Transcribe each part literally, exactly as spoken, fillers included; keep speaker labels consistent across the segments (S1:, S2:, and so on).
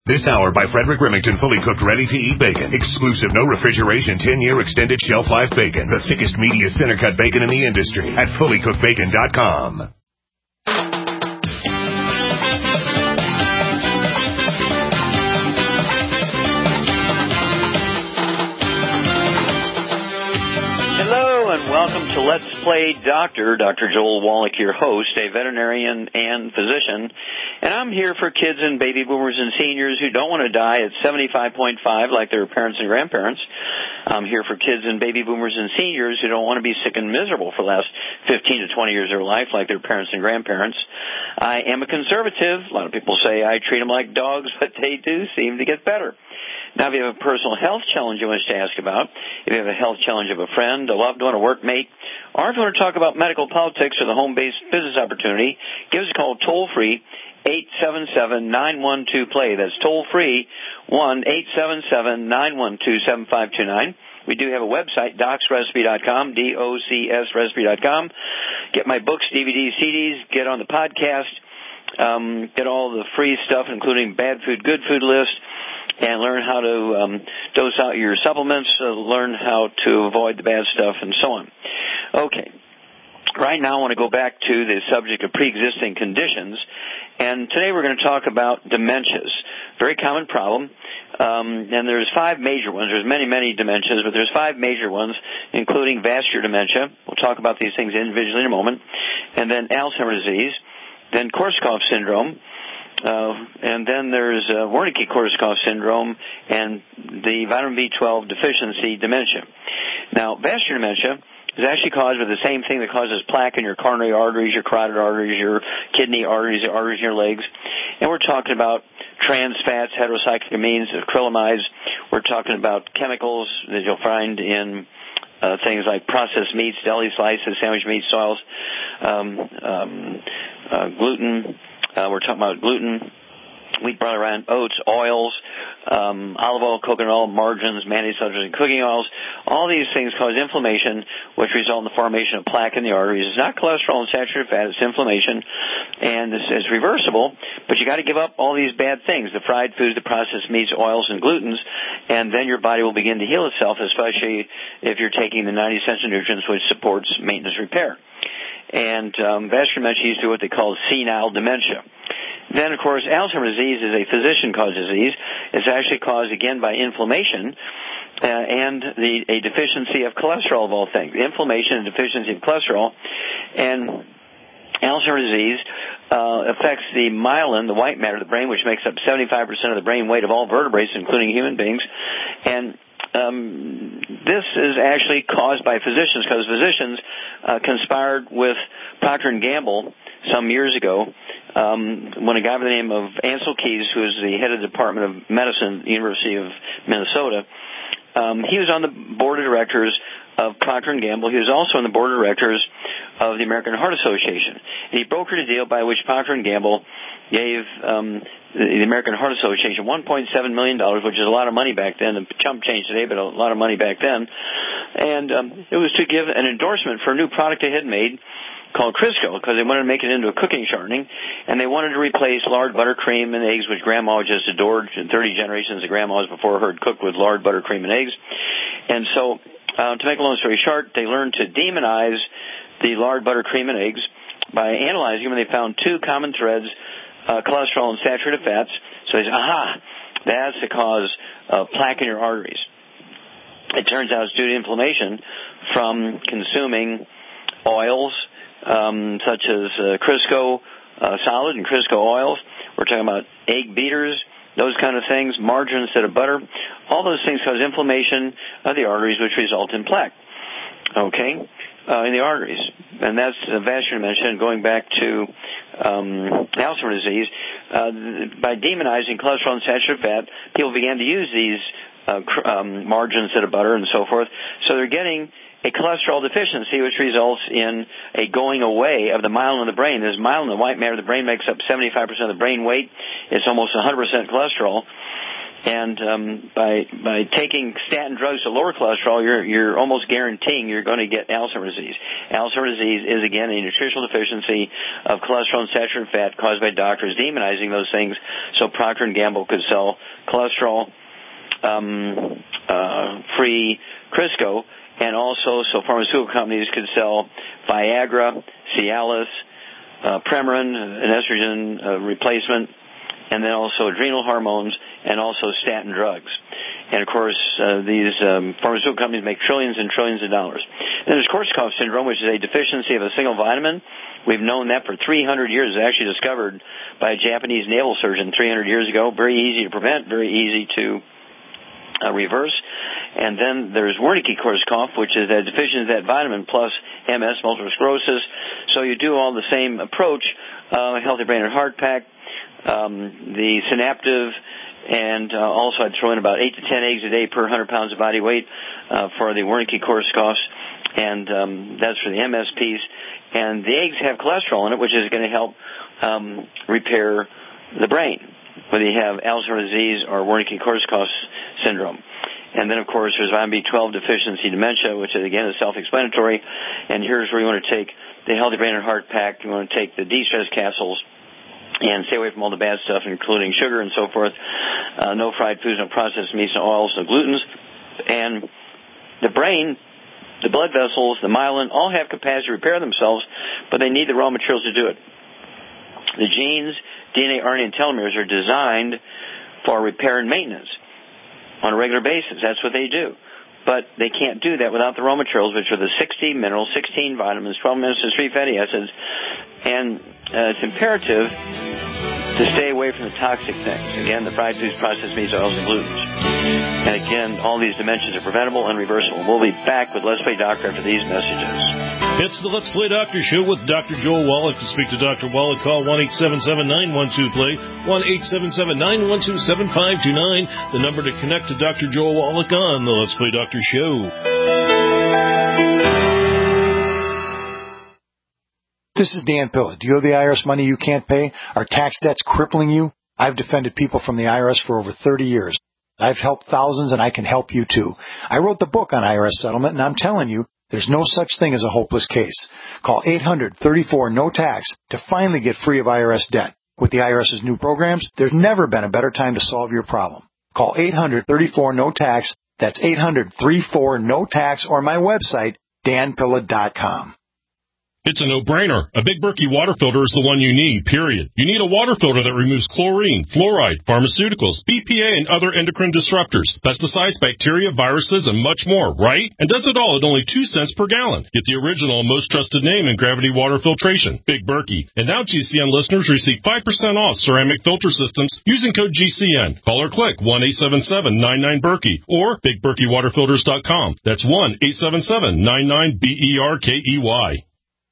S1: This hour by Frederick Remington, fully cooked, ready-to-eat bacon. Exclusive, no refrigeration, ten-year extended shelf life bacon. The thickest, meatiest, center-cut bacon in the industry at fully cooked bacon dot com.
S2: Welcome to Let's Play Doctor. Doctor Joel Wallach, your host, a veterinarian and physician. And I'm here for kids and baby boomers and seniors who don't want to die at seventy-five point five like their parents and grandparents. I'm here for kids and baby boomers and seniors who don't want to be sick and miserable for the last fifteen to twenty years of their life like their parents and grandparents. I am a conservative. A lot of people say I treat them like dogs, but they do seem to get better. Now, if you have a personal health challenge you want us to ask about, if you have a health challenge of a friend, a loved one, a workmate, or if you want to talk about medical politics or the home-based business opportunity, give us a call toll-free, eight seven seven, nine one two, play. That's toll-free, one eight seven seven, nine one two, seven five two nine. We do have a website, docs recipe dot com, D O C S recipe dot com. Get my books, D V Ds, C Ds, get on the podcast, um, get all the free stuff, including bad food, good food list, and learn how to um, dose out your supplements, uh, learn how to avoid the bad stuff, and so on. Okay. Right now I want to go back to the subject of pre-existing conditions, and today we're going to talk about dementias. Very common problem, um, and there's five major ones. There's many, many dementias, but there's five major ones, including vascular dementia. We'll talk about these things individually in a moment. And then Alzheimer's disease, then Korsakoff syndrome, Uh, and then there's uh, Wernicke-Korsakoff syndrome and the vitamin B twelve deficiency dementia. Now, vascular dementia is actually caused by the same thing that causes plaque in your coronary arteries, your carotid arteries, your kidney arteries, the arteries in your legs. And we're talking about trans fats, heterocyclamines, acrylamides. We're talking about chemicals that you'll find in uh, things like processed meats, deli slices, sandwich meats, oils, um, um, uh, gluten. Uh, we're talking about gluten, wheat, barley, rye, oats, oils, um, olive oil, coconut oil, margarines, mayonnaise, sulfurs, and cooking oils. All these things cause inflammation, which result in the formation of plaque in the arteries. It's not cholesterol and saturated fat; it's inflammation, and this is reversible. But you got to give up all these bad things: the fried foods, the processed meats, oils, and glutens, and then your body will begin to heal itself, especially if you're taking the ninety essential nutrients, which supports maintenance repair. And um, vascular dementia used to be what they call senile dementia. Then, of course, Alzheimer's disease is a physician-caused disease. It's actually caused, again, by inflammation uh, and the, a deficiency of cholesterol, of all things. Inflammation and deficiency of cholesterol. And Alzheimer's disease uh, affects the myelin, the white matter of the brain, which makes up seventy-five percent of the brain weight of all vertebrates, including human beings. And Um, this is actually caused by physicians, because physicians uh, conspired with Procter and Gamble some years ago um, when a guy by the name of Ansel Keys, who is the head of the Department of Medicine at the University of Minnesota, um, he was on the board of directors of Procter and Gamble. He was also on the board of directors of the American Heart Association. And he brokered a deal by which Procter and Gamble gave um, the American Heart Association one point seven million dollars, which is a lot of money back then, a chump change today, but a lot of money back then. And um, it was to give an endorsement for a new product they had made called Crisco, because they wanted to make it into a cooking shortening, and they wanted to replace lard, butter, cream, and eggs, which Grandma just adored. thirty generations of grandmas before her had cooked with lard, butter, cream, and eggs. And so, uh, to make a long story short, they learned to demonize the lard, butter, cream, and eggs by analyzing them, and they found two common threads, uh, cholesterol and saturated fats. So they said, aha, that's the cause of plaque in your arteries. It turns out it's due to inflammation from consuming oils, um, such as uh, Crisco uh, solid and Crisco oils. We're talking about egg beaters, those kind of things, margarine instead of butter. All those things cause inflammation of the arteries, which result in plaque, okay, uh, in the arteries. And that's uh, vascular dementia. And going back to um, Alzheimer's disease, uh, by demonizing cholesterol and saturated fat, people began to use these uh, cr- um, margarine instead of butter and so forth. So they're getting a cholesterol deficiency, which results in a going away of the myelin in the brain. This myelin, the white matter of the brain, makes up seventy-five percent of the brain weight. It's almost one hundred percent cholesterol. And um, by by taking statin drugs to lower cholesterol, you're you're almost guaranteeing you're going to get Alzheimer's disease. Alzheimer's disease is, again, a nutritional deficiency of cholesterol and saturated fat caused by doctors demonizing those things so Procter and Gamble could sell cholesterol um, uh, free Crisco, and also so pharmaceutical companies could sell Viagra, Cialis, uh, Premarin, an estrogen uh, replacement, and then also adrenal hormones, and also statin drugs. And, of course, uh, these um, pharmaceutical companies make trillions and trillions of dollars. And there's Korsakoff syndrome, which is a deficiency of a single vitamin. We've known that for three hundred years. It was actually discovered by a Japanese naval surgeon three hundred years ago. Very easy to prevent, very easy to uh, reverse. And then there's Wernicke-Korsakoff, which is a deficiency of that vitamin, plus M S, multiple sclerosis. So you do all the same approach, uh, Healthy Brain and Heart Pack, um, the Synaptive, and uh, also I'd throw in about eight to ten eggs a day per one hundred pounds of body weight uh, for the Wernicke-Korsakoffs, and um, that's for the M S piece. And the eggs have cholesterol in it, which is going to help um, repair the brain, whether you have Alzheimer's disease or Wernicke-Korsakoff syndrome. And then, of course, there's vitamin B twelve deficiency dementia, which, is, again, is self-explanatory. And here's where you want to take the Healthy Brain and Heart Pack. You want to take the de-stress capsules and stay away from all the bad stuff, including sugar and so forth. Uh, no fried foods, no processed meats, no oils, no glutens. And the brain, the blood vessels, the myelin, all have capacity to repair themselves, but they need the raw materials to do it. The genes, D N A, R N A, and telomeres are designed for repair and maintenance on a regular basis. That's what they do. But they can't do that without the raw materials, which are the sixty minerals, sixteen vitamins, twelve minerals, and three fatty acids. And uh, it's imperative to stay away from the toxic things. Again, the fried foods, processed meats, oils, and glutens. And again, all these dimensions are preventable and reversible. We'll be back with Let's Play Doctor after these messages.
S3: It's the Let's Play Doctor Show with Doctor Joel Wallach. To speak to Doctor Wallach, call one eight seven seven, nine one two, play, one eight seven seven, nine one two, seven five two nine, the number to connect to Doctor Joel Wallach on the Let's Play Doctor Show.
S4: This is Dan Pilla. Do you owe the I R S money you can't pay? Are tax debts crippling you? I've defended people from the I R S for over thirty years. I've helped thousands, and I can help you, too. I wrote the book on I R S settlement, and I'm telling you, there's no such thing as a hopeless case. Call eight hundred, thirty-four, no tax to finally get free of I R S debt. With the IRS's new programs, there's never been a better time to solve your problem. Call eight hundred, thirty-four, no tax. That's eight hundred, thirty-four, no tax, or my website, dan pilla dot com.
S3: It's a no-brainer. A Big Berkey water filter is the one you need, period. You need a water filter that removes chlorine, fluoride, pharmaceuticals, B P A, and other endocrine disruptors, pesticides, bacteria, viruses, and much more, right? And does it all at only two cents per gallon. Get the original and most trusted name in gravity water filtration, Big Berkey. And now G C N listeners receive five percent off ceramic filter systems using code G C N. Call or click one eight seven seven, nine nine, Berkey or big berkey water filters dot com. That's one eight seven seven, nine nine, B E R K E Y.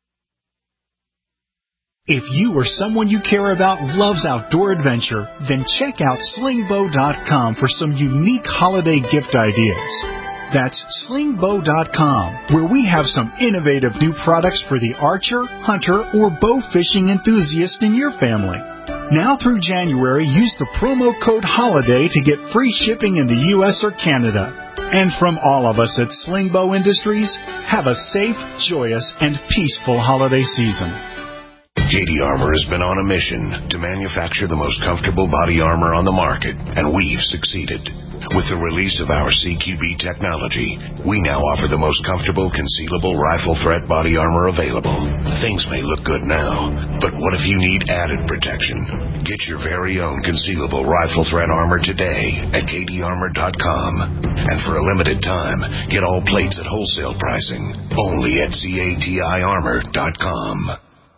S5: If you or someone you care about loves outdoor adventure, then check out sling bow dot com for some unique holiday gift ideas. That's sling bow dot com, where we have some innovative new products for the archer, hunter, or bow fishing enthusiast in your family. Now through January, use the promo code HOLIDAY to get free shipping in the U S or Canada. And from all of us at Sling Bow Industries, have a safe, joyous, and peaceful holiday season.
S1: Cady Armor has been on a mission to manufacture the most comfortable body armor on the market, and we've succeeded. With the release of our C Q B technology, we now offer the most comfortable concealable rifle threat body armor available. Things may look good now, but what if you need added protection? Get your very own concealable rifle threat armor today at cady armor dot com. And for a limited time, get all plates at wholesale pricing only at cati armor dot com.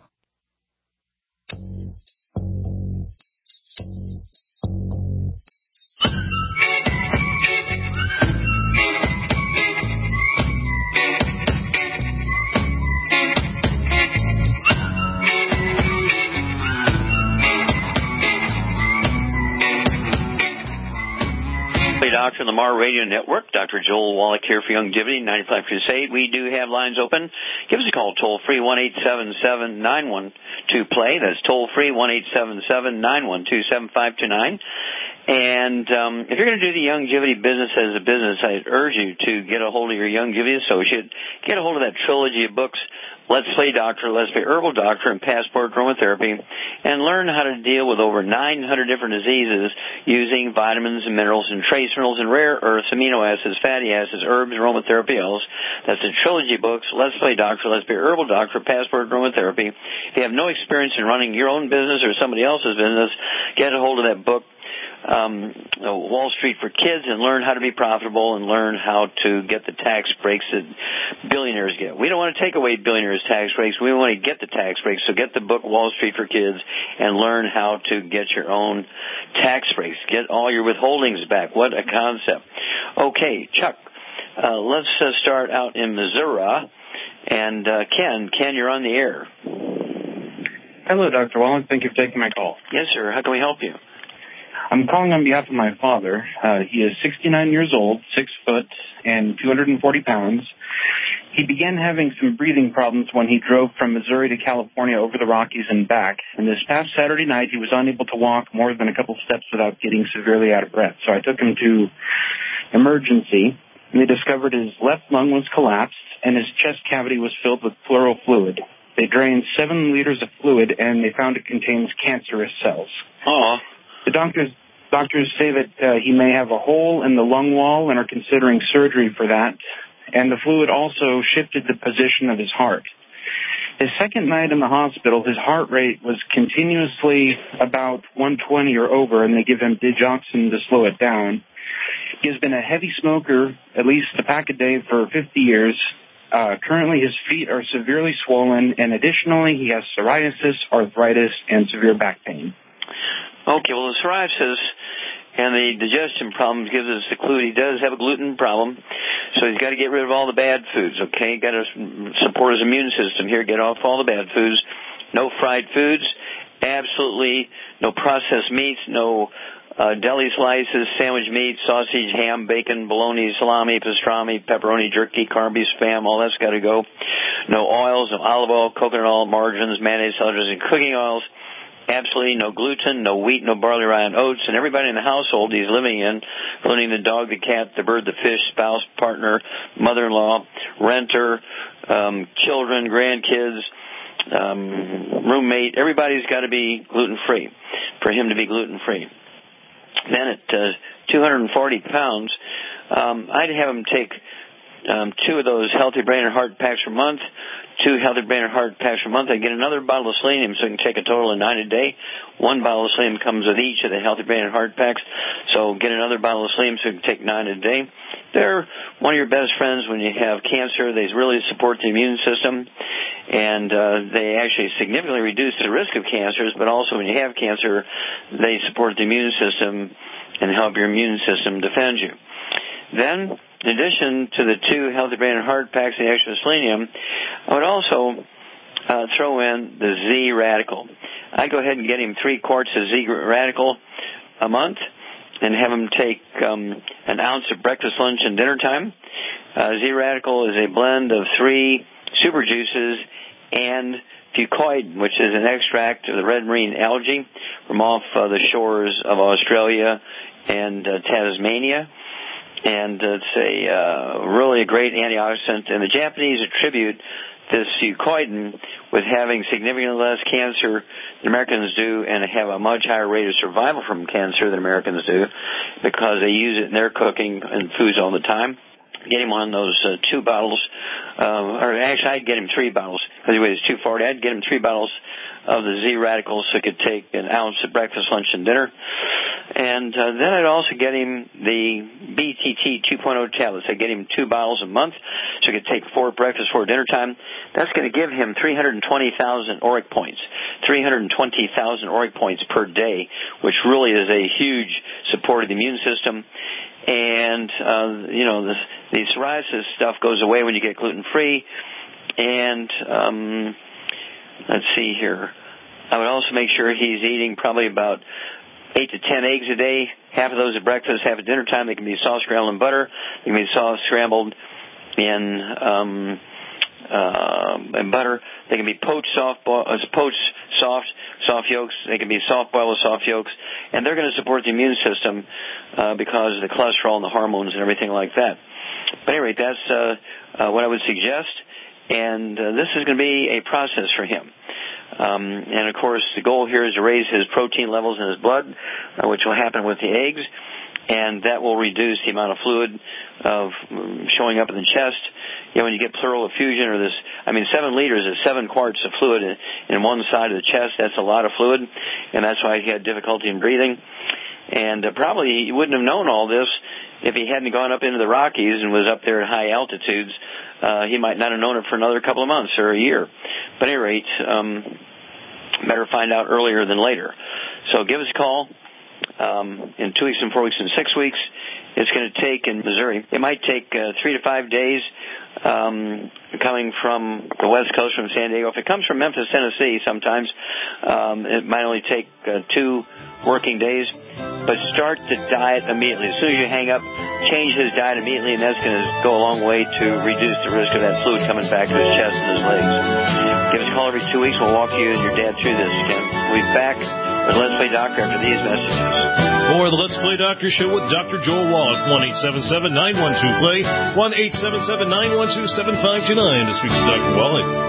S2: Doctor on the Mar Radio Network. Doctor Joel Wallach here for Youngevity, ninety-five Crusade. We do have lines open. Give us a call, toll-free, one eight seven seven, nine one two, play. That's toll-free, one eight seven seven, nine one two, seven five two nine. And um, if you're going to do the Youngevity business as a business, I urge you to get a hold of your Youngevity associate, get a hold of that trilogy of books, Let's Play Doctor, Let's Play Herbal Doctor, and Passport Aromatherapy, and learn how to deal with over nine hundred different diseases using vitamins and minerals and trace minerals and rare earths, amino acids, fatty acids, herbs, aromatherapy oils. That's the trilogy of books, Let's Play Doctor, Let's Play Herbal Doctor, Passport Aromatherapy. If you have no experience in running your own business or somebody else's business, get a hold of that book, Um, Wall Street for Kids, and learn how to be profitable and learn how to get the tax breaks that billionaires get. We don't want to take away billionaires' tax breaks. We want to get the tax breaks. So get the book Wall Street for Kids and learn how to get your own tax breaks. Get all your withholdings back. What a concept. Okay, Chuck, uh, let's uh, start out in Missouri. And uh, Ken, Ken, you're on the air.
S6: Hello, Doctor Wallach. Thank you for taking my call.
S2: Yes, sir. How can we help you?
S6: I'm calling on behalf of my father. Uh, he is sixty-nine years old, six foot, and two hundred forty pounds. He began having some breathing problems when he drove from Missouri to California over the Rockies and back. And this past Saturday night, he was unable to walk more than a couple steps without getting severely out of breath. So I took him to emergency, and they discovered his left lung was collapsed, and his chest cavity was filled with pleural fluid. They drained seven liters of fluid, and they found it contains cancerous cells.
S2: Oh.
S6: The doctors doctors say that uh, he may have a hole in the lung wall and are considering surgery for that. And the fluid also shifted the position of his heart. His second night in the hospital, his heart rate was continuously about one twenty or over, and they give him digoxin to slow it down. He has been a heavy smoker, at least a pack a day, for fifty years. Uh, currently, his feet are severely swollen, and additionally, he has psoriasis, arthritis, and severe back pain.
S2: Okay, well, the psoriasis and the digestion problems gives us the clue he does have a gluten problem, so he's got to get rid of all the bad foods, okay? Got to support his immune system here, get off all the bad foods. No fried foods, absolutely no processed meats, no uh, deli slices, sandwich meat, sausage, ham, bacon, bologna, salami, pastrami, pepperoni, jerky, carby, spam, all that's got to go. No oils, no olive oil, coconut oil, margarines, mayonnaise, cellulose, and cooking oils. Absolutely no gluten, no wheat, no barley, rye, and oats, and everybody in the household he's living in, including the dog, the cat, the bird, the fish, spouse, partner, mother-in-law, renter, um, children, grandkids, um, roommate, everybody's got to be gluten-free for him to be gluten-free. Then at uh, two hundred forty pounds, um, I'd have him take um, two of those Healthy Brain and Heart packs per month, two Healthy Brain and Heart packs per month. I get another bottle of selenium so I can take a total of nine a day. One bottle of selenium comes with each of the Healthy Brain and Heart packs, so get another bottle of selenium so you can take nine a day. They're one of your best friends when you have cancer. They really support the immune system, and uh, they actually significantly reduce the risk of cancers, but also when you have cancer, they support the immune system and help your immune system defend you. Then, in addition to the two Healthy Brain and Heart packs and the extra selenium, I would also uh, throw in the Z Radical. I'd go ahead and get him three quarts of Z Radical a month and have him take um, an ounce of breakfast, lunch, and dinner time. Uh, Z Radical is a blend of three super juices and fucoid, which is an extract of the red marine algae from off uh, the shores of Australia and uh, Tasmania. And it's a uh, really a great antioxidant. And the Japanese attribute this fucoidin with having significantly less cancer than Americans do and have a much higher rate of survival from cancer than Americans do because they use it in their cooking and foods all the time. Get him on those uh, two bottles, uh, or actually I'd get him three bottles because he weighs two forty. I'd get him three bottles of the Z Radicals so he could take an ounce at breakfast, lunch, and dinner. And uh, then I'd also get him the B T T two point oh tablets. I'd get him two bottles a month so he could take four at breakfast, four at dinner time. That's going to give him three hundred twenty thousand auric points, three hundred twenty thousand auric points per day, which really is a huge support of the immune system. And, uh, you know, the, the psoriasis stuff goes away when you get gluten-free. And, um, let's see here. I would also make sure he's eating probably about eight to ten eggs a day, half of those at breakfast, half at dinner time. They can be soft scrambled in butter. They can be soft scrambled in um, uh, and butter. They can be poached soft, bo- uh, poached soft, soft yolks. They can be soft boiled with soft yolks, and they're going to support the immune system uh, because of the cholesterol and the hormones and everything like that. But anyway, that's uh, uh, what I would suggest, and uh, this is going to be a process for him. Um, and of course, the goal here is to raise his protein levels in his blood, uh, which will happen with the eggs, and that will reduce the amount of fluid of um, showing up in the chest. You know, when you get pleural effusion or this, I mean, seven liters is seven quarts of fluid in, in one side of the chest. That's a lot of fluid, and that's why he had difficulty in breathing. And uh, probably he wouldn't have known all this if he hadn't gone up into the Rockies and was up there at high altitudes. Uh, he might not have known it for another couple of months or a year. But at any rate, um, better find out earlier than later. So give us a call um, in two weeks and four weeks and six weeks. It's going to take in Missouri. It might take uh, three to five days um, coming from the West Coast, from San Diego. If it comes from Memphis, Tennessee, sometimes um, it might only take uh, two working days. But start the diet immediately. As soon as you hang up, change his diet immediately, and that's going to go a long way to reduce the risk of that fluid coming back to his chest and his legs. Give us a call every two weeks. We'll walk you and your dad through this again. We'll be back with Let's Play Doctor after these messages.
S3: For the Let's Play Doctor Show with Doctor Joel Wallach, one eight seven seven, nine one two, play, one eight seven seven, nine one two, seven five two nine to speak to Doctor Wallach.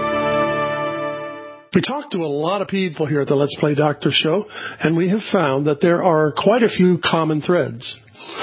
S7: We talk to a lot of people here at the Let's Play Doctor Show, and we have found that there are quite a few common threads.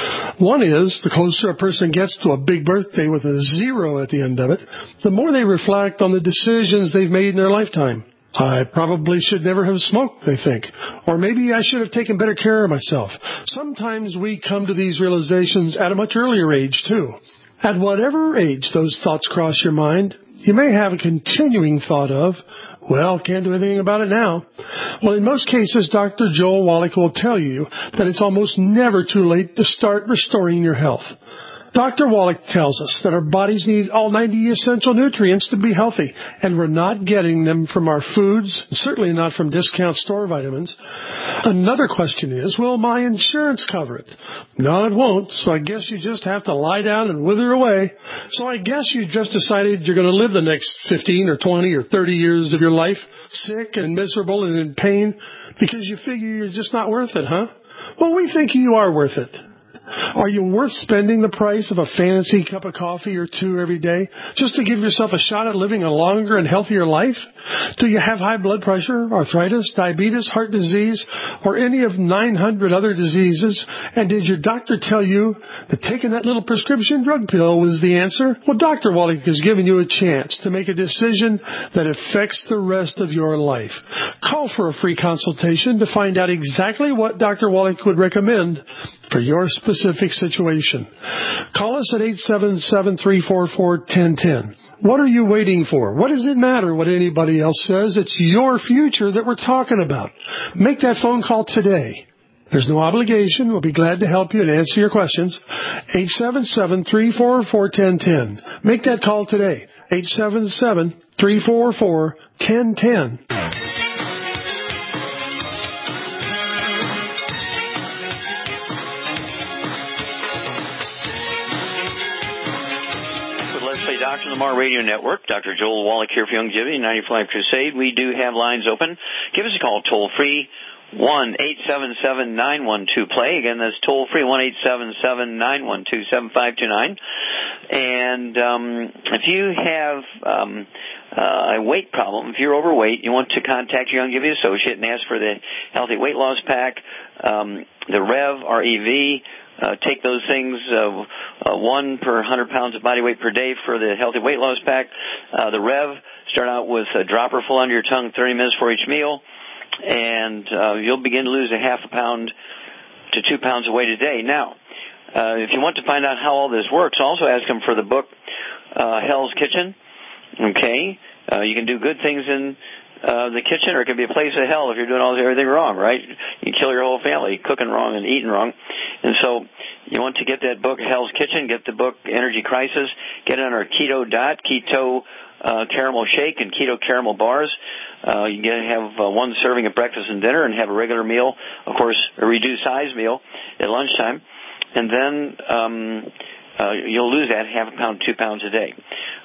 S7: One is, the closer a person gets to a big birthday with a zero at the end of it, the more they reflect on the decisions they've made in their lifetime. I probably should never have smoked, they think. Or maybe I should have taken better care of myself. Sometimes we come to these realizations at a much earlier age, too. At whatever age those thoughts cross your mind, you may have a continuing thought of, well, can't do anything about it now. Well, in most cases, Doctor Joel Wallach will tell you that it's almost never too late to start restoring your health. Doctor Wallach tells us that our bodies need all ninety essential nutrients to be healthy, and we're not getting them from our foods, certainly not from discount store vitamins. Another question is, will my insurance cover it? No, it won't, so I guess you just have to lie down and wither away. So I guess you just decided you're going to live the next fifteen or twenty or thirty years of your life sick and miserable and in pain because you figure you're just not worth it, huh? Well, we think you are worth it. Are you worth spending the price of a fancy cup of coffee or two every day just to give yourself a shot at living a longer and healthier life? Do you have high blood pressure, arthritis, diabetes, heart disease, or any of nine hundred other diseases? And did your doctor tell you that taking that little prescription drug pill was the answer? Well, Doctor Wallach has given you a chance to make a decision that affects the rest of your life. Call for a free consultation to find out exactly what Doctor Wallach would recommend for your specific situation. Call us at eight seven seven, three four four, one zero one zero. What are you waiting for? What does it matter what anybody else says? It's your future that we're talking about. Make that phone call today. There's no obligation. We'll be glad to help you and answer your questions. eight seven seven, three four four, one zero one zero. Make that call today. eight seven seven, three four four, one zero one zero.
S2: Doctor Lamar Radio Network. Doctor Joel Wallach here for Youngevity, ninety-five Crusade. We do have lines open. Give us a call toll-free, one eight seven seven, nine one two, play. Again, that's toll-free, one eight seven seven, nine one two, seven five two nine. And um, if you have um, uh, a weight problem, if you're overweight, you want to contact your Youngevity associate and ask for the Healthy Weight Loss Pack, um, the Rev, R E V. Uh, take those things, uh, uh, one per one hundred pounds of body weight per day for the Healthy Weight Loss Pack. Uh, the Rev, start out with a dropper full under your tongue, thirty minutes for each meal, and uh, you'll begin to lose a half a pound to two pounds of weight a day. Now, uh, if you want to find out how all this works, also ask them for the book, uh, Hell's Kitchen. Okay? Uh, you can do good things in Uh, the kitchen, or it can be a place of hell if you're doing all everything wrong, right? You can kill your whole family cooking wrong and eating wrong. And so you want to get that book, Hell's Kitchen, get the book, Energy Crisis, get it on our Keto Dot, Keto uh, Caramel Shake, and Keto Caramel Bars. Uh, you can have uh, one serving at breakfast and dinner and have a regular meal, of course, a reduced size meal at lunchtime. And then um, uh, you'll lose that half a pound, two pounds a day.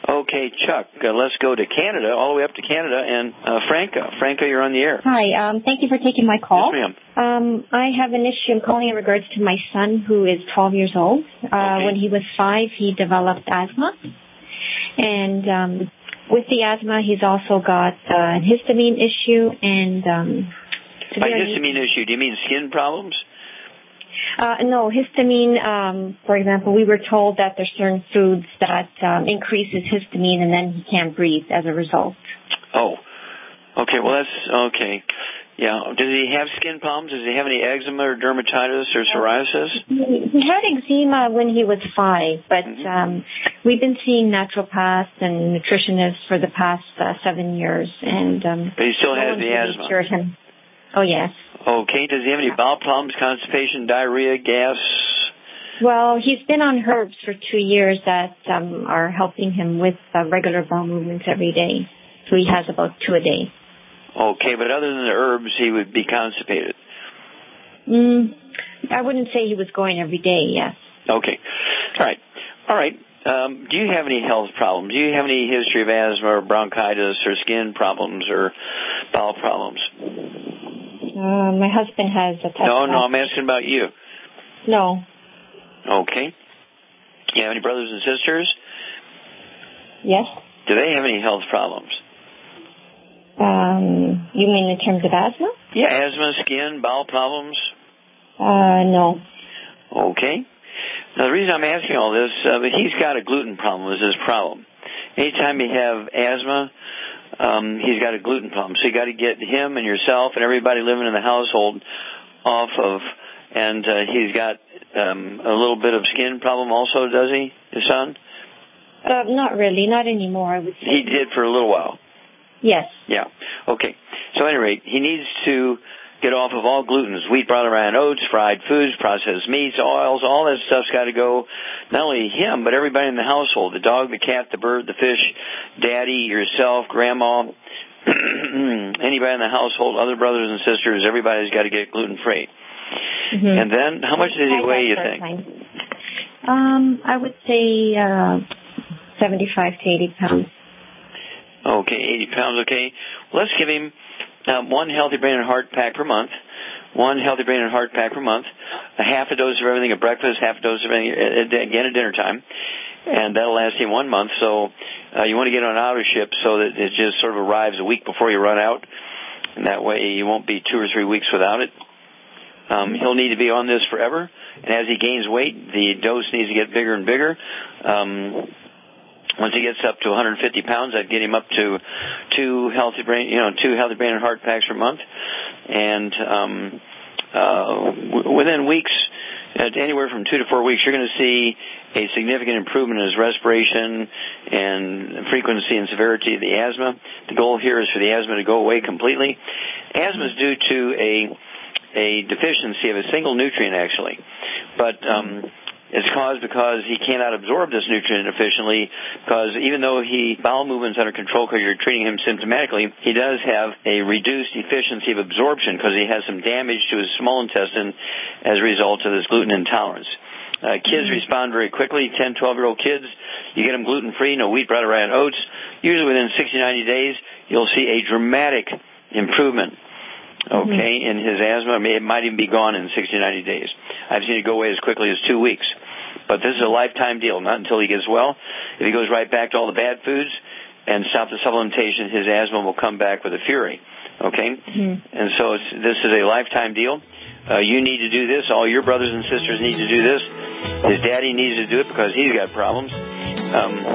S2: Okay, Chuck, uh, let's go to Canada, all the way up to Canada, and uh, Franca. Franca, you're on the air.
S8: Hi, um, thank you for taking my call.
S2: Yes, ma'am.
S8: Um, I have an issue. I'm calling in regards to my son, who is twelve years old. Uh,
S2: okay.
S8: When he was five, he developed asthma. And um, with the asthma, he's also got uh, an histamine issue. And um,
S2: By histamine issue, do you mean skin problems?
S8: Uh, no, histamine, um, for example, we were told that there's certain foods that um, increases histamine and then he can't breathe as a result.
S2: Oh, okay, well that's, okay. Yeah, does he have skin problems? Does he have any eczema or dermatitis or psoriasis?
S8: He, he had eczema when he was five, but mm-hmm. um, we've been seeing naturopaths and nutritionists for the past uh, seven years. And um,
S2: But he still
S8: no
S2: has the
S8: really
S2: asthma?
S8: Cured him. Oh, yes.
S2: Okay, does he have any bowel problems, constipation, diarrhea, gas?
S8: Well, he's been on herbs for two years that um, are helping him with uh, regular bowel movements every day. So he has about two a day.
S2: Okay, but other than the herbs, he would be constipated?
S8: Mm, I wouldn't say he was going every day, yes.
S2: Okay. All right. All right. Um, do you have any health problems? Do you have any history of asthma or bronchitis or skin problems or bowel problems?
S8: Uh, my husband has a type
S2: No,
S8: of
S2: no, I'm asking about you.
S8: No.
S2: Okay. You have any brothers and sisters?
S8: Yes.
S2: Do they have any health problems?
S8: Um, you mean in terms of asthma?
S2: Yeah, asthma, skin, bowel problems?
S8: Uh, no.
S2: Okay. Now, the reason I'm asking all this, uh, he's got a gluten problem is his problem. Anytime you have asthma, um, he's got a gluten problem. So you got to get him and yourself and everybody living in the household off of, and uh, he's got um, a little bit of skin problem also, does he, your son?
S8: Uh, not really, not anymore, I would say.
S2: He did for a little while.
S8: Yes.
S2: Yeah. Okay. So at any rate, he needs to get off of all glutens, wheat, brown, rye, and oats, fried foods, processed meats, oils, all that stuff's got to go, not only him, but everybody in the household, the dog, the cat, the bird, the fish, daddy, yourself, grandma, anybody in the household, other brothers and sisters, everybody's got to get gluten-free. Mm-hmm. And then, how much does he
S8: I
S2: weigh, you think?
S8: Um, I would say uh, seventy-five to eighty pounds.
S2: Okay, eighty pounds, okay. Well, let's give him um, one healthy brain and heart pack per month, one healthy brain and heart pack per month, a half a dose of everything at breakfast, half a dose of everything again at dinner time, and that'll last him one month. So uh, you want to get on auto ship so that it just sort of arrives a week before you run out, and that way you won't be two or three weeks without it. Um, he'll need to be on this forever, and as he gains weight, the dose needs to get bigger and bigger. Um, Once he gets up to one hundred fifty pounds, I'd get him up to two healthy brain, you know, two healthy brain and heart packs per month, and um, uh, w- within weeks, uh, anywhere from two to four weeks, you're going to see a significant improvement in his respiration and frequency and severity of the asthma. The goal here is for the asthma to go away completely. Asthma is due to a a deficiency of a single nutrient, actually, but um, it's caused because he cannot absorb this nutrient efficiently, because even though he bowel movements under control because you're treating him symptomatically, he does have a reduced efficiency of absorption because he has some damage to his small intestine as a result of his gluten intolerance. Uh, kids mm-hmm. respond very quickly. ten, twelve-year-old kids, you get them gluten-free, no wheat, bread, rye, and oats. Usually within sixty, ninety days, you'll see a dramatic improvement, okay, mm-hmm. in his asthma. It might even be gone in sixty, ninety days. I've seen it go away as quickly as two weeks. But this is a lifetime deal, not until he gets well. If he goes right back to all the bad foods and stop the supplementation, his asthma will come back with a fury, okay? Mm-hmm. And so it's, this is a lifetime deal. Uh, you need to do this. All your brothers and sisters need to do this. His daddy needs to do it because he's got problems. Um,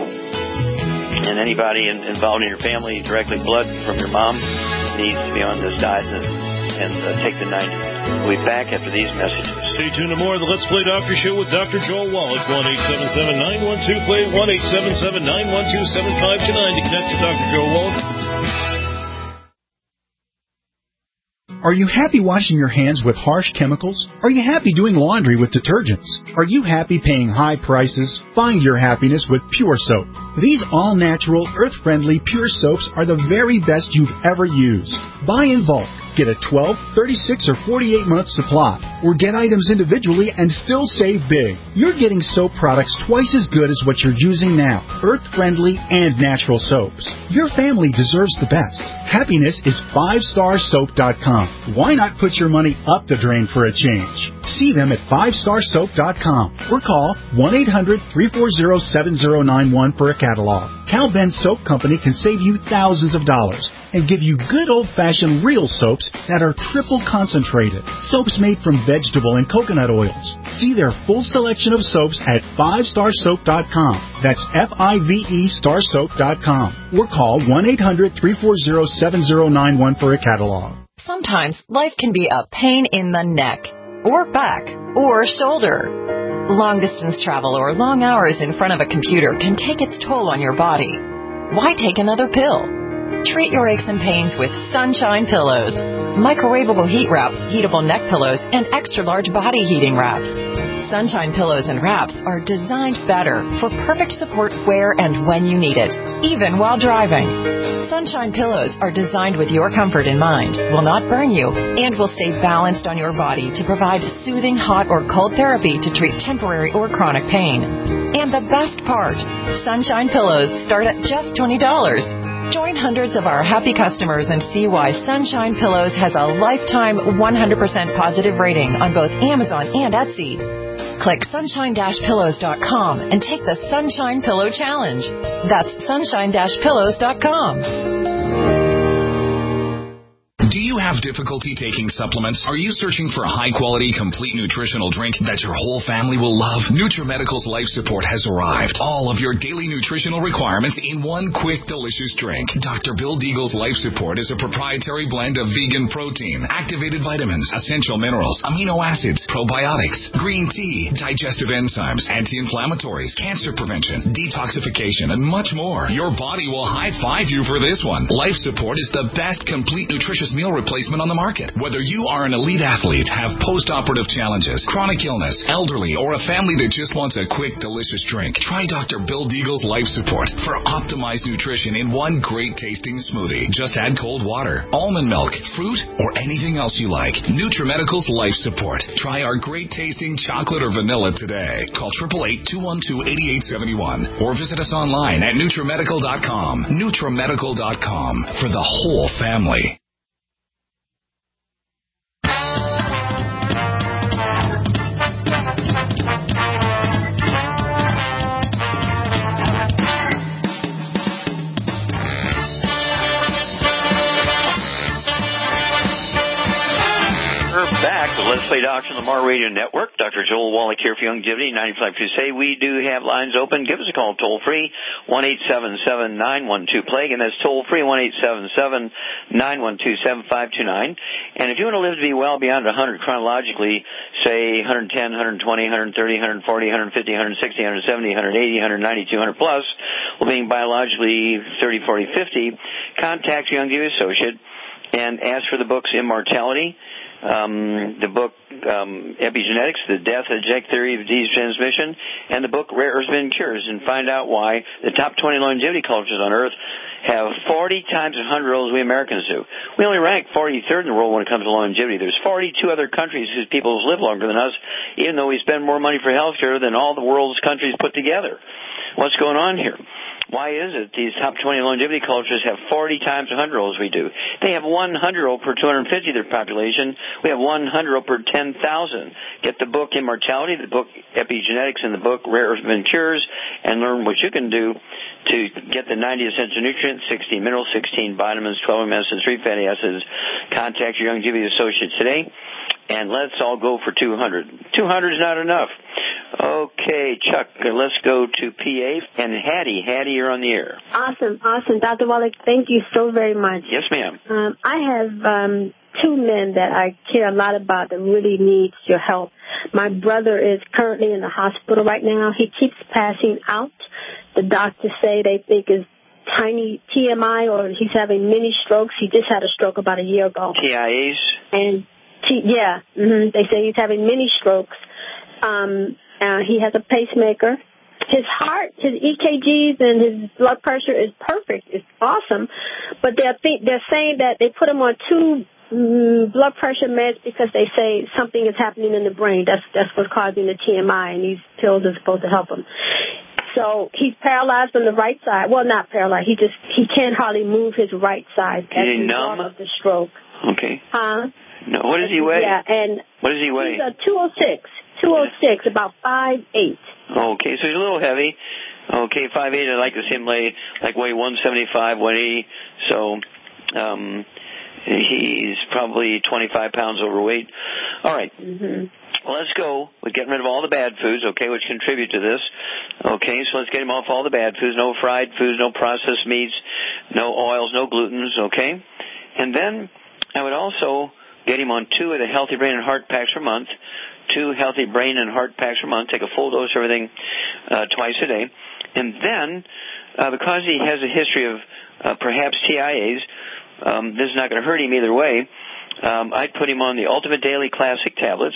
S2: and anybody in, involved in your family, directly blood from your mom, needs to be on this diet and, and uh, take the ninety. We'll be back after these messages.
S3: Stay tuned to more of the Let's Play Doctor Show with Doctor Joel Wallach. one eight seven seven, nine one two, play one eight seven seven, nine one two, seven five two nine to connect to Doctor Joel Wallach.
S5: Are you happy washing your hands with harsh chemicals? Are you happy doing laundry with detergents? Are you happy paying high prices? Find your happiness with Pure Soap. These all-natural, earth-friendly Pure Soaps are the very best you've ever used. Buy in bulk. Get a twelve, thirty-six, or forty-eight month supply, or get items individually and still save big. You're getting soap products twice as good as what you're using now, earth-friendly and natural soaps. Your family deserves the best. Happiness is five star soap dot com. Why not put your money up the drain for a change? See them at five star soap dot com or call one eight hundred, three four zero, seven zero nine one for a catalog. Cal Ben Soap Company can save you thousands of dollars and give you good old-fashioned real soaps that are triple concentrated. Soaps made from vegetable and coconut oils. See their full selection of soaps at five star soap dot com. That's F I V E star soap dot com. Or call one eight hundred, three four zero, seven zero nine one for a catalog.
S9: Sometimes life can be a pain in the neck, or back, or shoulder. Long-distance travel or long hours in front of a computer can take its toll on your body. Why take another pill? Treat your aches and pains with Sunshine Pillows. Microwavable heat wraps, heatable neck pillows, and extra-large body heating wraps. Sunshine Pillows and wraps are designed better for perfect support where and when you need it, even while driving. Sunshine Pillows are designed with your comfort in mind, will not burn you, and will stay balanced on your body to provide soothing hot or cold therapy to treat temporary or chronic pain. And the best part, Sunshine Pillows start at just twenty dollars. Join hundreds of our happy customers and see why Sunshine Pillows has a lifetime one hundred percent positive rating on both Amazon and Etsy. Click sunshine dash pillows dot com and take the Sunshine Pillow Challenge. That's sunshine dash pillows dot com.
S10: Do you have difficulty taking supplements? Are you searching for a high-quality, complete nutritional drink that your whole family will love? NutriMedical's Life Support has arrived. All of your daily nutritional requirements in one quick, delicious drink. Doctor Bill Deagle's Life Support is a proprietary blend of vegan protein, activated vitamins, essential minerals, amino acids, probiotics, green tea, digestive enzymes, anti-inflammatories, cancer prevention, detoxification, and much more. Your body will high-five you for this one. Life Support is the best complete nutritious meal replacement on the market. Whether you are an elite athlete, have post-operative challenges, chronic illness, elderly, or a family that just wants a quick, delicious drink, try Doctor Bill Deagle's Life Support for optimized nutrition in one great tasting smoothie. Just add cold water, almond milk, fruit, or anything else you like. NutriMedical's Life Support. Try our great tasting chocolate or vanilla today. Call eight eight eight, two one two, eight eight seven one or visit us online at NutriMedical dot com. NutriMedical dot com for the whole family.
S2: Back to Let's Play Doctor on the Mar Radio Network. Doctor Joel Wallach here for Longevity, ninety-five Crusade. We do have lines open. Give us a call toll free, one eight seven seven, nine one two, plague, and that's toll free, one eight seven seven, nine one two, seven five two nine. And if you want to live to be well beyond one hundred chronologically, say one ten, one twenty, one thirty, one forty, one fifty, one sixty, one seventy, one eighty, one ninety, two hundred plus, well, being biologically thirty, forty, fifty, contact your Youngevity associate and ask for the books Immortality, Um, the book um, Epigenetics, The Death and Genetic Theory of Disease Transmission, and the book Rare Earths and Cures, and find out why the top twenty longevity cultures on Earth have forty times as one hundred olds as we Americans do. We only rank forty-third in the world when it comes to longevity. There's forty-two other countries whose people live longer than us, even though we spend more money for health care than all the world's countries put together. What's going on here? Why is it these top twenty longevity cultures have forty times one hundred olds we do? They have one hundred old per two hundred fifty of their population. We have one hundred old per ten thousand. Get the book Immortality, the book Epigenetics, and the book Rare Earths and Cures, and learn what you can do to get the ninety essential nutrients, sixteen minerals, sixteen vitamins, twelve amino acids, three fatty acids. Contact your Youngevity associate today, and let's all go for two hundred. two hundred is not enough. Okay, Chuck, let's go to P A. And Hattie. Hattie, you're on the air.
S11: Awesome, awesome. Doctor Wallach, thank you so very much.
S2: Yes, ma'am.
S11: Um, I have um, two men that I care a lot about that really needs your help. My brother is currently in the hospital right now. He keeps passing out. The doctors say they think it's tiny T M I or he's having mini strokes. He just had a stroke about a year ago.
S2: T I As?
S11: And, T- yeah, mm-hmm. They say he's having mini strokes. Um, uh, he has a pacemaker. His heart, his E K Gs and his blood pressure is perfect. It's awesome. But they're, th- they're saying that they put him on two mm, blood pressure meds because they say something is happening in the brain. That's that's what's causing the T M I, and these pills are supposed to help him. So he's paralyzed on the right side. Well, not paralyzed. He just he can't hardly move his right side.
S2: Is he numb?
S11: Of the stroke.
S2: Okay.
S11: Huh?
S2: No. What does he weigh?
S11: Yeah, and
S2: what does he weigh?
S11: He's a two oh six. two oh six, about five eight.
S2: Okay, so he's a little heavy. Okay, five eight. I'd like to see him lay like weigh one seventy-five, one eighty. So um, he's probably twenty-five pounds overweight. All right.
S11: Mm-hmm.
S2: Well, let's go with getting rid of all the bad foods, okay, which contribute to this. Okay, so let's get him off all the bad foods, no fried foods, no processed meats, no oils, no glutens, okay? And then I would also get him on two of the Healthy Brain and Heart Packs per month, two Healthy Brain and Heart Packs per month, take a full dose of everything uh, twice a day. And then, uh, because he has a history of uh, perhaps T I As, um, this is not going to hurt him either way, um, I'd put him on the Ultimate Daily Classic tablets.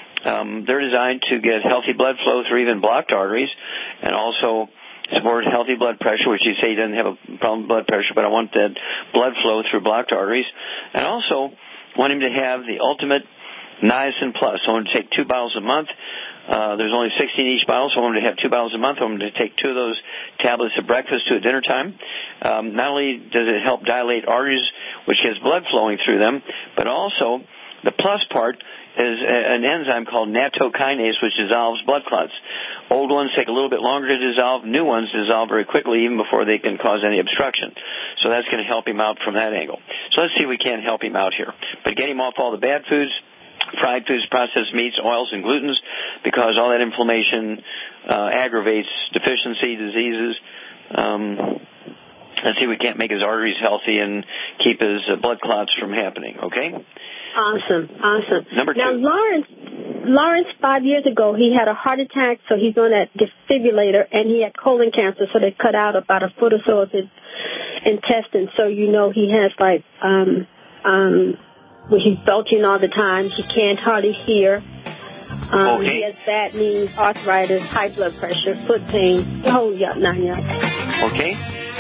S2: Um, they're designed to get healthy blood flow through even blocked arteries and also support healthy blood pressure, which you say he doesn't have a problem with blood pressure, but I want that blood flow through blocked arteries. And also want him to have the Ultimate Niacin Plus. So I want him to take two bottles a month. Uh, there's only sixteen each bottle, so I want him to have two bottles a month. I want him to take two of those tablets at breakfast, two at dinner time. Um, not only does it help dilate arteries, which has blood flowing through them, but also the plus part is an enzyme called nattokinase, which dissolves blood clots. Old ones take a little bit longer to dissolve. New ones dissolve very quickly, even before they can cause any obstruction. So that's going to help him out from that angle. So let's see if we can help him out here. But get him off all the bad foods, fried foods, processed meats, oils, and glutens, because all that inflammation uh, aggravates deficiency diseases. Um, let's see if we can't make his arteries healthy and keep his uh, blood clots from happening, okay?
S11: Awesome, awesome.
S2: Number two.
S11: Now, Lawrence, Lawrence, five years ago, he had a heart attack, so he's on that defibrillator, and he had colon cancer, so they cut out about a foot or so of his intestines. So you know he has like, um, um, well, he's belching all the time. He can't hardly hear. Um,
S2: okay.
S11: He has bad knees, arthritis, high blood pressure, foot pain, the whole yacht nine yards.
S2: Okay.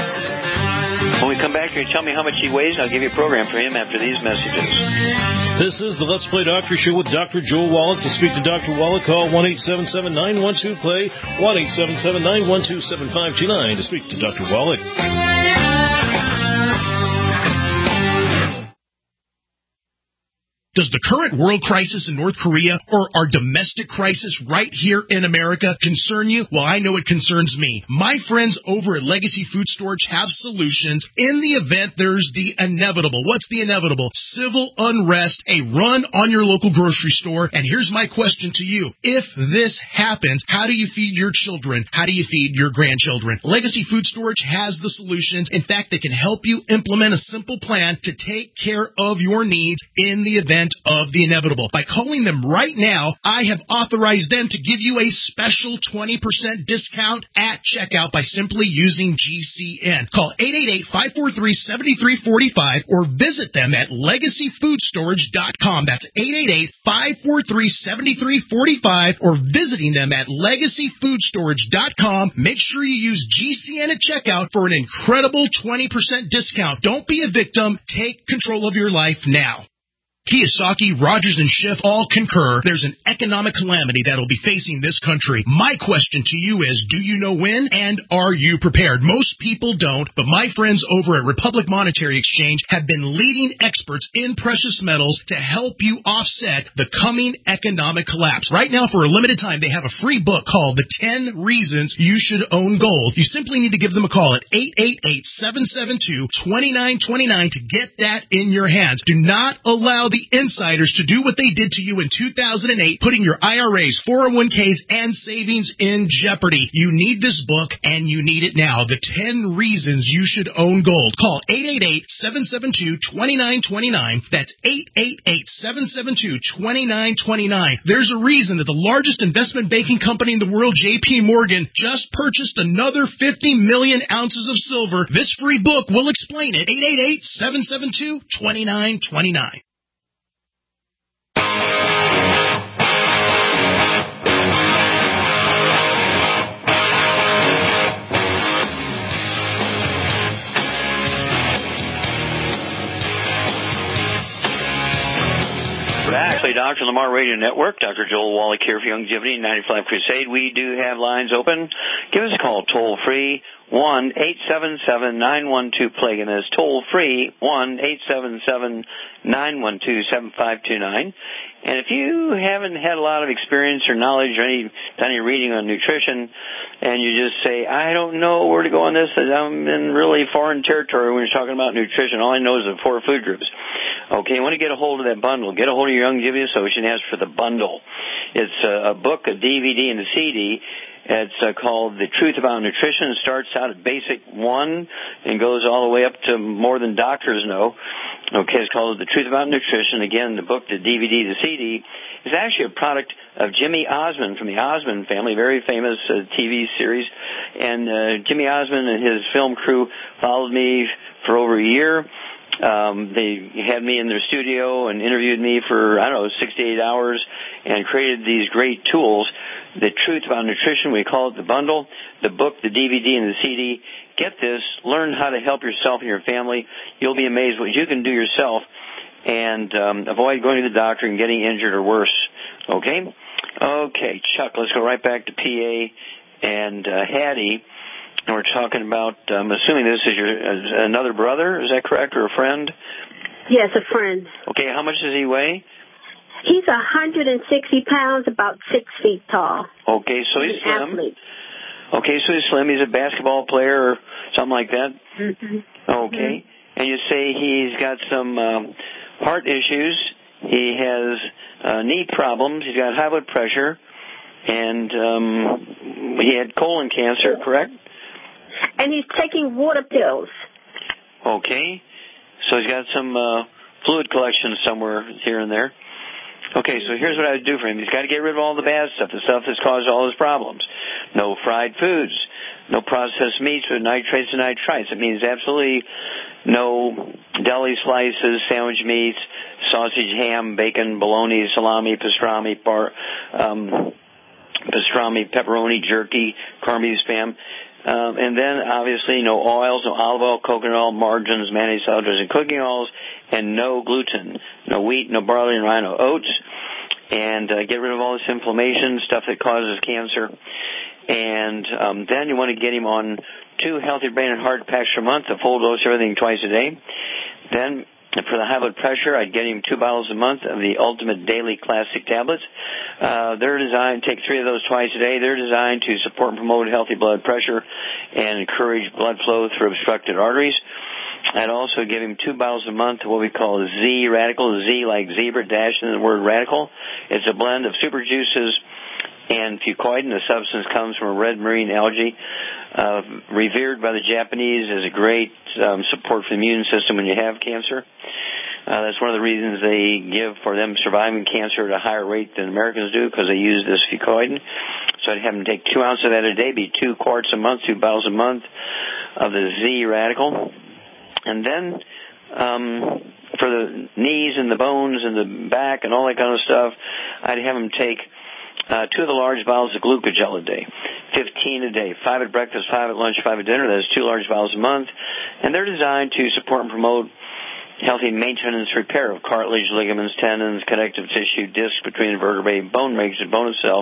S2: When we come back here, tell me how much he weighs. I'll give you a program for him after these messages.
S12: This is the Let's Play Doctor Show with Doctor Joel Wallach. To speak to Doctor Wallach, call one eight seven seven, nine one two, play, one eight seven seven, nine one two, seven five two nine to speak to Doctor Wallach.
S13: Does the current world crisis in North Korea or our domestic crisis right here in America concern you? Well, I know it concerns me. My friends over at Legacy Food Storage have solutions in the event there's the inevitable. What's the inevitable? Civil unrest, a run on your local grocery store. And here's my question to you. If this happens, how do you feed your children? How do you feed your grandchildren? Legacy Food Storage has the solutions. In fact, they can help you implement a simple plan to take care of your needs in the event of the inevitable. By calling them right now, I have authorized them to give you a special twenty percent discount at checkout by simply using G C N. Call eight eight eight, five four three, seven three four five or visit them at legacy food storage dot com. That's eight eight eight, five four three, seven three four five or visiting them at legacy food storage dot com. Make sure you use G C N at checkout for an incredible twenty percent discount. Don't be a victim. Take control of your life now. Kiyosaki, Rogers, and Schiff all concur there's an economic calamity that'll be facing this country. My question to you is, do you know when and are you prepared? Most people don't, but my friends over at Republic Monetary Exchange have been leading experts in precious metals to help you offset the coming economic collapse. Right now, for a limited time, they have a free book called The ten Reasons You Should Own Gold. You simply need to give them a call at eight eight eight, seven seven two, two nine two nine to get that in your hands. Do not allow the insiders to do what they did to you in two thousand eight, putting your I R As, four oh one k's, and savings in jeopardy. You need this book, and you need it now. The ten Reasons You Should Own Gold. Call eight eight eight, seven seven two, two nine two nine. That's eight eight eight, seven seven two, two nine two nine. There's a reason that the largest investment banking company in the world, J P Morgan, just purchased another fifty million ounces of silver. This free book will explain it. eight eight eight, seven seven two, two nine two nine.
S2: Play Doctor Lamar Radio Network. Doctor Joel Wallach here for Longevity and ninety-five Crusade. We do have lines open. Give us a call toll free, one eight seven seven nine one two play. And that's toll free, one eight seven seven nine one two seven five two nine. And if you haven't had a lot of experience or knowledge or any done any reading on nutrition, and you just say, I don't know where to go on this, I'm in really foreign territory when you're talking about nutrition. All I know is the four food groups. Okay, you want to get a hold of that bundle. Get a hold of your Longevity Associate and ask for the bundle. It's a, a book, a D V D, and a C D. It's uh, called The Truth About Nutrition. It starts out at basic one and goes all the way up to more than doctors know. Okay, it's called The Truth About Nutrition. Again, the book, the D V D, the C D, is actually a product of Jimmy Osmond from the Osmond family, very famous uh, T V series. And uh, Jimmy Osmond and his film crew followed me for over a year. Um, they had me in their studio and interviewed me for, I don't know, sixty-eight hours and created these great tools. The Truth About Nutrition, we call it the bundle, the book, the D V D, and the C D. Get this, learn how to help yourself and your family. You'll be amazed what you can do yourself and um, avoid going to the doctor and getting injured or worse. Okay? Okay, Chuck, let's go right back to P A and uh, Hattie. And we're talking about, I'm assuming this is your uh, another brother, is that correct, or a friend?
S11: Yes, a friend.
S2: Okay, how much does he weigh?
S11: He's one hundred sixty pounds, about six feet tall.
S2: Okay, so he's, he's slim. Athlete. Okay, so he's slim. He's a basketball player or something like that?
S11: Mm-hmm.
S2: Okay. Mm-hmm. And you say he's got some um, heart issues. He has uh, knee problems. He's got high blood pressure. And um, he had colon cancer, correct?
S11: And he's taking water pills.
S2: Okay. So he's got some uh, fluid collection somewhere here and there. Okay, so here's what I would do for him. He's got to get rid of all the bad stuff, the stuff that's caused all his problems. No fried foods, no processed meats with nitrates and nitrites. It means absolutely no deli slices, sandwich meats, sausage, ham, bacon, bologna, salami, pastrami, par, um, pastrami, pepperoni, jerky, corned beef, spam. Um, and then, obviously, no oils, no olive oil, coconut oil, margarines, mayonnaise, salads, and cooking oils, and no gluten, no wheat, no barley, and rye, no oats. And uh, get rid of all this inflammation, stuff that causes cancer. And um, then you want to get him on two Healthy Brain and Heart packs per month, a full dose of everything twice a day. Then, for the high blood pressure, I'd get him two bottles a month of the Ultimate Daily Classic tablets. Uh, they're designed, take three of those twice a day. They're designed to support and promote healthy blood pressure and encourage blood flow through obstructed arteries. I'd also give him two bottles a month of what we call Z Radical, Z like zebra, dash in the word radical. It's a blend of super juices and fucoidan. The substance comes from a red marine algae, uh, revered by the Japanese as a great um, support for the immune system when you have cancer. Uh, that's one of the reasons they give for them surviving cancer at a higher rate than Americans do, because they use this fucoidan. So I'd have them take two ounces of that a day, be two quarts a month, two bottles a month of the Z Radical. And then um, for the knees and the bones and the back and all that kind of stuff, I'd have them take Uh, two of the large bottles of glucogel a day, fifteen a day, five at breakfast, five at lunch, five at dinner. That's two large bottles a month. And they're designed to support and promote healthy maintenance repair of cartilage, ligaments, tendons, connective tissue, discs between the vertebrae, bone makes the bone itself.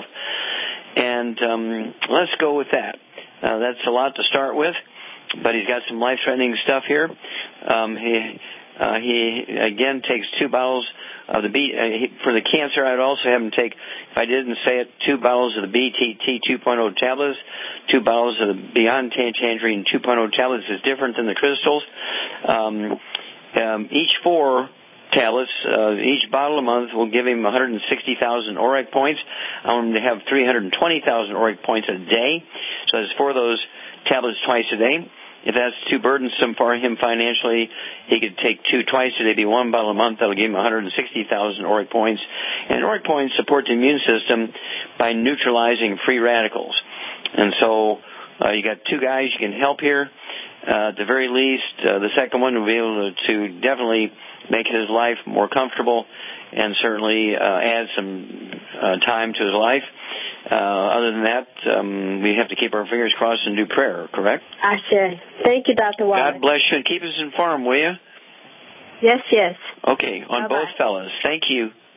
S2: And um, let's go with that. Uh, that's a lot to start with, but he's got some life-threatening stuff here. Um, he, uh, he, again, takes two bottles of the B, uh, he, for the cancer, I'd also have him take, if I didn't say it, two bottles of the B T T two point oh tablets, two bottles of the Beyond Tangerine two point oh tablets. Is different than the crystals. Um, um, each four tablets, uh, each bottle a month will give him one hundred sixty thousand ORAC points. I want him to have three hundred twenty thousand ORAC points a day. So there's four of those tablets twice a day. If that's too burdensome for him financially, he could take two twice a day, be one bottle a month. That'll give him one hundred sixty thousand ORAC points. And ORAC points support the immune system by neutralizing free radicals. And so uh, you got two guys you can help here. Uh, at the very least, uh, the second one will be able to, to definitely make his life more comfortable and certainly uh, add some uh, time to his life. Uh, other than that, um, we have to keep our fingers crossed and do prayer, correct?
S11: I should. Thank you, Doctor Wallach.
S2: God bless you, and keep us informed, will you?
S11: Yes, yes.
S2: Okay, on
S11: Bye-bye.
S2: both fellas. Thank you.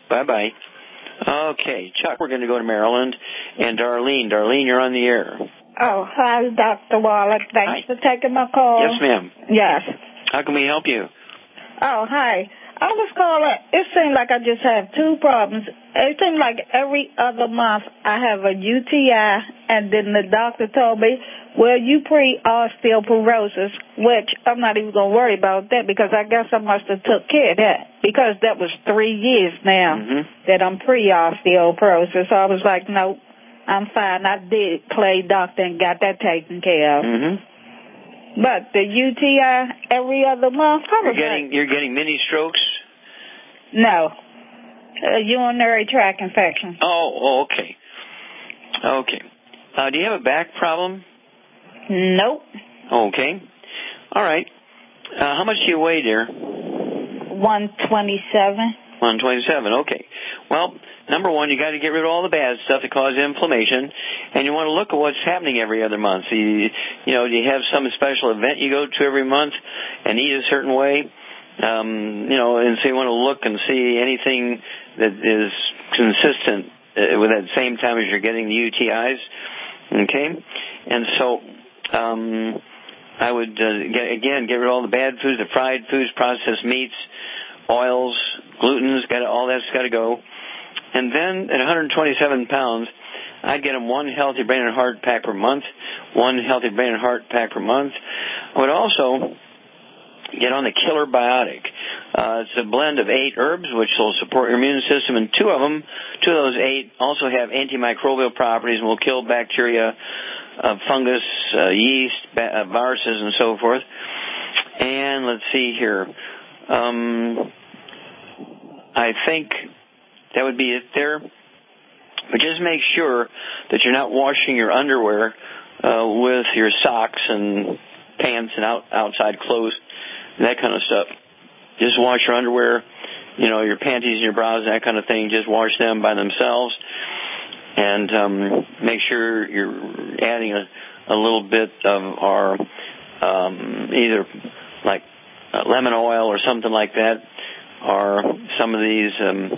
S2: Bye-bye. Okay, Chuck, we're going to go to Maryland. And Darlene. Darlene, you're on the air.
S14: Oh, hi, Doctor Wallach. Thanks
S2: Hi.
S14: for taking my call.
S2: Yes, ma'am.
S14: Yes.
S2: How can we help you?
S14: Oh, hi. I was calling. It seemed like I just have two problems. It seemed like every other month I have a U T I, and then the doctor told me, well, you pre-osteoporosis, which I'm not even going to worry about that because I guess I must have took care of that because that was three years now
S2: mm-hmm.
S14: that I'm pre-osteoporosis. So I was like, nope, I'm fine. I did play doctor and got that taken care of.
S2: Mm-hmm.
S14: But the U T I every other month, I
S2: You're
S14: was
S2: getting,
S14: like,
S2: you're getting mini strokes?
S14: no, a urinary tract infection.
S2: Oh, okay. Okay. Uh, do you have a back problem?
S14: Nope.
S2: Okay. All right. Uh, how much do you weigh, dear?
S14: one twenty-seven.
S2: one twenty-seven, okay. Well, number one, you got to get rid of all the bad stuff that causes inflammation, and you want to look at what's happening every other month. So you, you know, do you have some special event you go to every month and eat a certain way? Um, you know, and so you want to look and see anything that is consistent uh, with that same time as you're getting the U T Is, okay? And so um, I would, uh, get, again, get rid of all the bad foods, the fried foods, processed meats, oils, gluten's, got all that's got to go. And then at one hundred twenty-seven pounds, I'd get them one healthy brain and heart pack per month, one healthy brain and heart pack per month. I would also get on the Killer Biotic. Uh, it's a blend of eight herbs, which will support your immune system, and two of them, two of those eight, also have antimicrobial properties and will kill bacteria, uh, fungus, uh, yeast, ba- uh, viruses, and so forth. And let's see here. Um, I think that would be it there. But just make sure that you're not washing your underwear uh, with your socks and pants and out, outside clothes, that kind of stuff. Just wash your underwear, you know, your panties and your bras, that kind of thing. Just wash them by themselves. And um, make sure you're adding a, a little bit of our um, either like uh, lemon oil or something like that, or some of these um,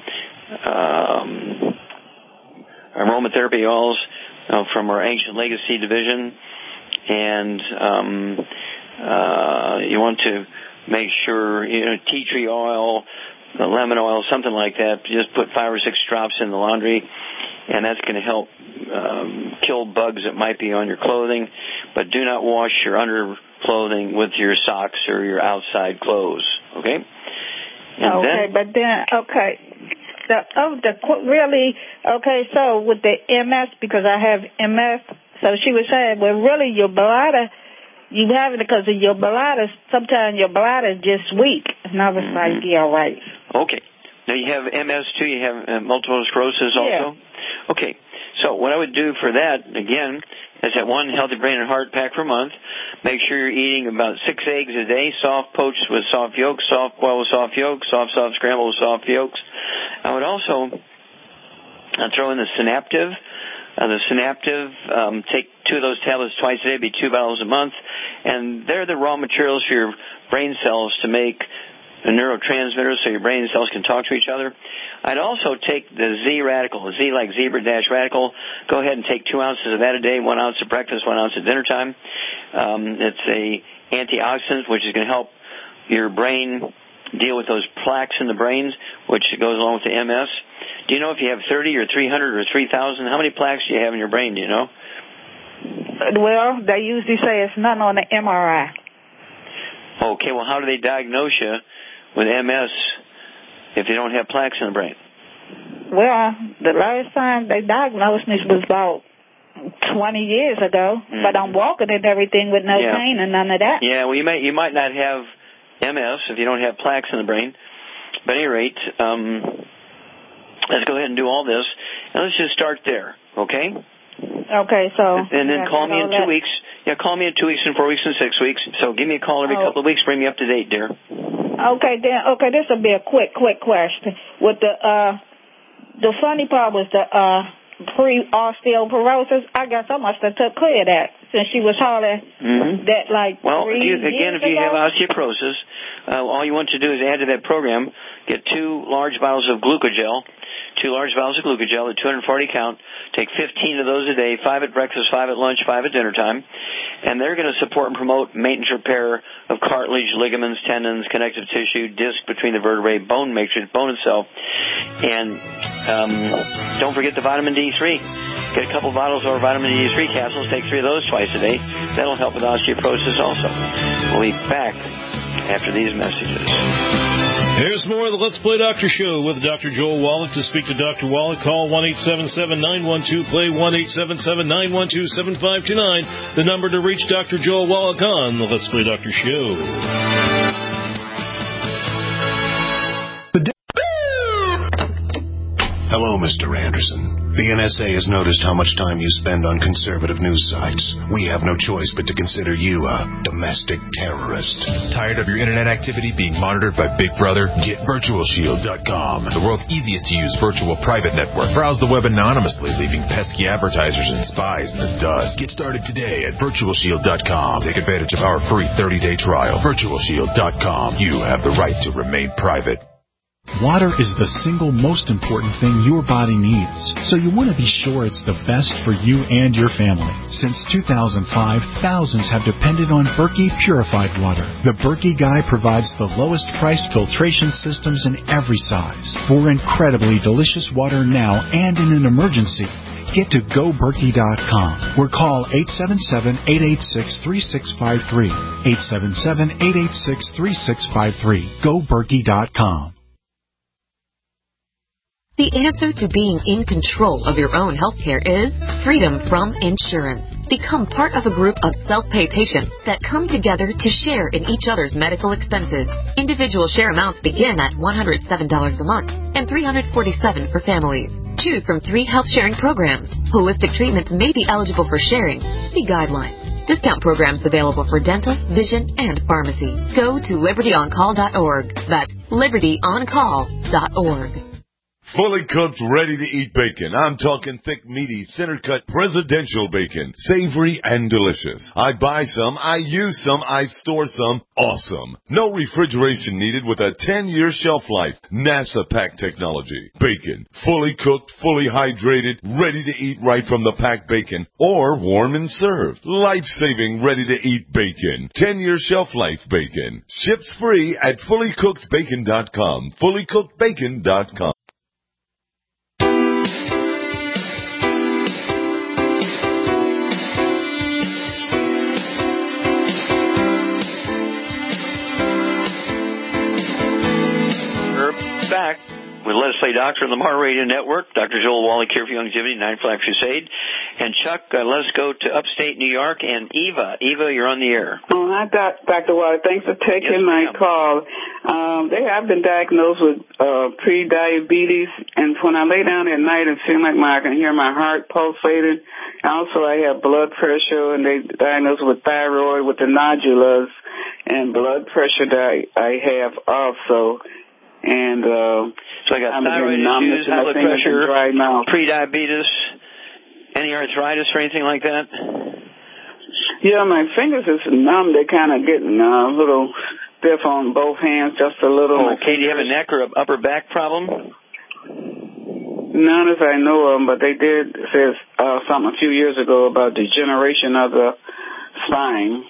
S2: um, aromatherapy oils uh, from our Ancient Legacy division. And um, uh, you want to make sure, you know, tea tree oil, the lemon oil, something like that. Just put five or six drops in the laundry, and that's going to help um, kill bugs that might be on your clothing. But do not wash your underclothing with your socks or your outside clothes, okay? And
S14: okay,
S2: then,
S14: but then, okay. The, oh, the really, okay, so with the M S, because I have M S, so she was saying, well, really, your bladder, you have it because of your bladder. Sometimes your bladder is just weak. And I was
S2: mm-hmm.
S14: like, yeah, right.
S2: Okay. Now, you have M S too? You have uh, multiple sclerosis also?
S14: Yeah.
S2: Okay. So what I would do for that, again, is that one healthy brain and heart pack per month. Make sure you're eating about six eggs a day, soft poached with soft yolks, soft boiled with soft yolks, soft, soft scrambled with soft yolks. I would also uh, throw in the Synaptive. Uh, the Synaptive, um, take two of those tablets twice a day, be two bottles a month, and they're the raw materials for your brain cells to make the neurotransmitters so your brain cells can talk to each other. I'd also take the Z Radical, the Z like zebra dash radical. Go ahead and take two ounces of that a day, one ounce at breakfast, one ounce at dinner time. Um, it's a antioxidant which is going to help your brain deal with those plaques in the brains, which goes along with the M S. Do you know if you have thirty or three hundred or three thousand? How many plaques do you have in your brain, do you know?
S14: Well, they usually say it's none on the M R I.
S2: Okay, well, how do they diagnose you with M S if you don't have plaques in the brain?
S14: Well, the last time they diagnosed me was about twenty years ago, mm-hmm. but I'm walking and everything with no
S2: yeah.
S14: pain and none of that.
S2: Yeah, well, you might you might not have M S if you don't have plaques in the brain. But at any rate, um, let's go ahead and do all this, and let's just start there, okay?
S14: Okay, so...
S2: And then
S14: yeah,
S2: call me in two
S14: that.
S2: weeks. Yeah, call me in two weeks and four weeks and six weeks. So give me a call every
S14: oh.
S2: couple of weeks. Bring me up to date, dear.
S14: Okay, then. Okay, this will be a quick, quick question. With the uh, the funny part was the uh, pre-osteoporosis. I guess I must have took care of that since she was hollering
S2: mm-hmm.
S14: that like
S2: well,
S14: three
S2: if you, again,
S14: years
S2: if you
S14: ago.
S2: have osteoporosis, uh, all you want to do is add to that program, get two large bottles of glucogel, two large vials of glucogel at two hundred forty count. Take fifteen of those a day, five at breakfast, five at lunch, five at dinner time. And they're going to support and promote maintenance repair of cartilage, ligaments, tendons, connective tissue, disc between the vertebrae, bone matrix, bone itself. And um, don't forget the vitamin D three. Get a couple bottles of our vitamin D three capsules. Take three of those twice a day. That'll help with osteoporosis also. We'll be back after these messages.
S12: Here's more of the Let's Play Doctor Show with Doctor Joel Wallach. To speak to Doctor Wallach, call one eight seven seven, nine one two, play, one eight seven seven, nine one two, seven five two nine, the number to reach Doctor Joel Wallach on the Let's Play Doctor Show.
S1: Hello, Mister Anderson. The N S A has noticed how much time you spend on conservative news sites. We have no choice but to consider you a domestic terrorist.
S15: Tired of your internet activity being monitored by Big Brother? Get Virtual Shield dot com, the world's easiest to use virtual private network. Browse the web anonymously, leaving pesky advertisers and spies in the dust. Get started today at Virtual Shield dot com. Take advantage of our free thirty-day trial. Virtual Shield dot com. You have the right to remain private.
S5: Water is the single most important thing your body needs, so you want to be sure it's the best for you and your family. Since two thousand five, thousands have depended on Berkey purified water. The Berkey Guy provides the lowest priced filtration systems in every size for incredibly delicious water now and in an emergency. Get to go berkey dot com or call eight seven seven, eight eight six, three six five three. eight seven seven, eight eight six, three six five three. go berkey dot com.
S16: The answer to being in control of your own healthcare is freedom from insurance. Become part of a group of self-pay patients that come together to share in each other's medical expenses. Individual share amounts begin at one hundred seven dollars a month and three hundred forty-seven dollars for families. Choose from three health sharing programs. Holistic treatments may be eligible for sharing. See guidelines. Discount programs available for dental, vision, and pharmacy. Go to liberty on call dot org. That's liberty on call dot org.
S17: Fully cooked, ready-to-eat bacon. I'm talking thick, meaty, center-cut presidential bacon. Savory and delicious. I buy some, I use some, I store some. Awesome. No refrigeration needed with a ten-year shelf life. NASA pack technology. Bacon. Fully cooked, fully hydrated, ready to eat right from the packed bacon. Or warm and served. Life-saving, ready-to-eat bacon. ten-year shelf life bacon. Ships free at fully cooked bacon dot com. fully cooked bacon dot com.
S2: Back with Let's Play Doctor on the Mar Radio Network. Doctor Joel Wallach here for Longevity, Nine Flag Crusade. And Chuck, uh, let's go to upstate New York and Eva. Eva, you're on the air.
S18: Oh, hi, doc, Doctor Wallach. Thanks for taking
S2: yes,
S18: my call. Um, they have been diagnosed with uh, pre-diabetes, and when I lay down at night, it seems like my, I can hear my heart pulsating. Also, I have blood pressure, and they diagnosed with thyroid with the nodulas and blood pressure that I, I have also. And uh,
S2: so I got thyroid issues, high blood pressure, pre-diabetes, any arthritis or anything like that?
S18: Yeah, my fingers is numb. They're kind of getting uh, a little stiff on both hands, just a little.
S2: Okay, do you have a neck or an upper back problem?
S18: None as I know of, but they did say uh, something a few years ago about degeneration of the spine.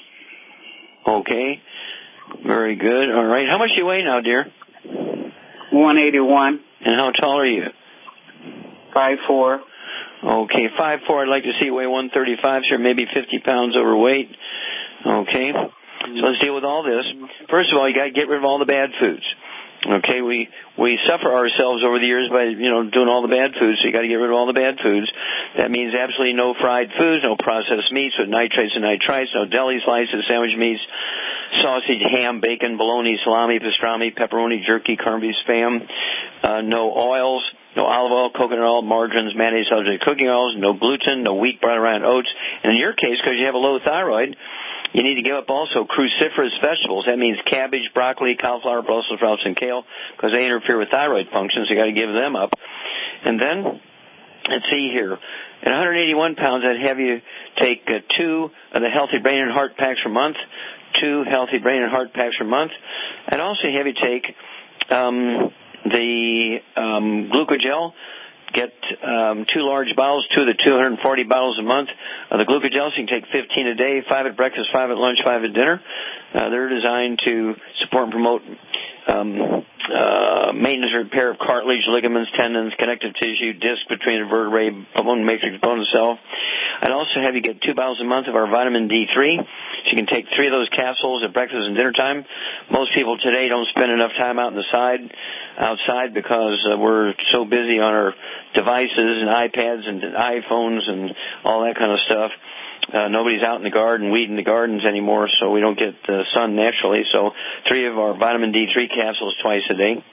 S2: Okay, very good. All right, how much do you weigh now, dear?
S18: one eighty-one.
S2: And how tall are you?
S18: five four.
S2: Okay, five four. I'd like to see you weigh one thirty-five, so maybe fifty pounds overweight. Okay, so let's deal with all this. First of all, you got to get rid of all the bad foods. Okay, we we suffer ourselves over the years by, you know, doing all the bad foods, so you got to get rid of all the bad foods. That means absolutely no fried foods, no processed meats with nitrates and nitrites, no deli slices, sandwich meats, sausage, ham, bacon, bologna, salami, pastrami, pepperoni, jerky, corned beef, spam, uh, no oils, no olive oil, coconut oil, margarines, mayonnaise, substitute cooking oils, no gluten, no wheat, brown rye, and oats. And in your case, because you have a low thyroid, you need to give up also cruciferous vegetables. That means cabbage, broccoli, cauliflower, Brussels sprouts, and kale, because they interfere with thyroid functions. You got to give them up. And then, let's see here. At one hundred eighty-one pounds, I'd have you take uh, two of the Healthy Brain and Heart packs per month, two Healthy Brain and Heart packs per month. I'd also have you take um, the um, Glucogel. Get um, two large bottles, two of the two hundred forty bottles a month of the Glucogel. So you can take fifteen a day, five at breakfast, five at lunch, five at dinner. Uh, they're designed to support and promote um, uh, maintenance and repair of cartilage, ligaments, tendons, connective tissue, disc between the vertebrae, bone matrix, bone cell. I'd also have you get two bottles a month of our vitamin D three. So you can take three of those capsules at breakfast and dinner time. Most people today don't spend enough time out in the side, outside because uh, we're so busy on our devices and iPads and iPhones and all that kind of stuff. Uh, nobody's out in the garden weeding the gardens anymore, so we don't get the sun naturally. So three of our vitamin D three capsules twice a day.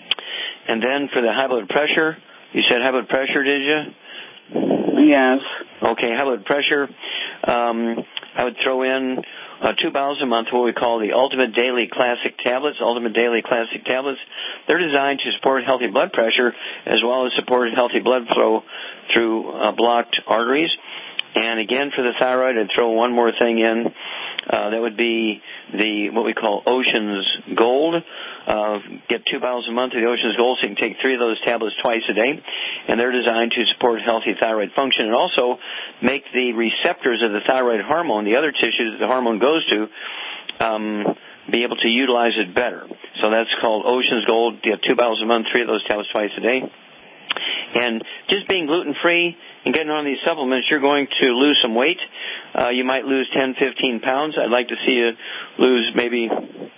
S2: And then for the high blood pressure, you said high blood pressure, did you?
S18: Yes.
S2: Okay, high blood pressure. Um, I would throw in uh, two bottles a month, what we call the Ultimate Daily Classic Tablets. Ultimate Daily Classic Tablets. They're designed to support healthy blood pressure as well as support healthy blood flow through uh, blocked arteries. And again, for the thyroid, I'd throw one more thing in. Uh, that would be the what we call Ocean's Gold. Uh, get two bottles a month of the Ocean's Gold, so you can take three of those tablets twice a day. And they're designed to support healthy thyroid function and also make the receptors of the thyroid hormone, the other tissues that the hormone goes to, um, be able to utilize it better. So that's called Ocean's Gold. You get two bottles a month, three of those tablets twice a day. And just being gluten-free and getting on these supplements, you're going to lose some weight. Uh, you might lose ten, fifteen pounds. I'd like to see you lose maybe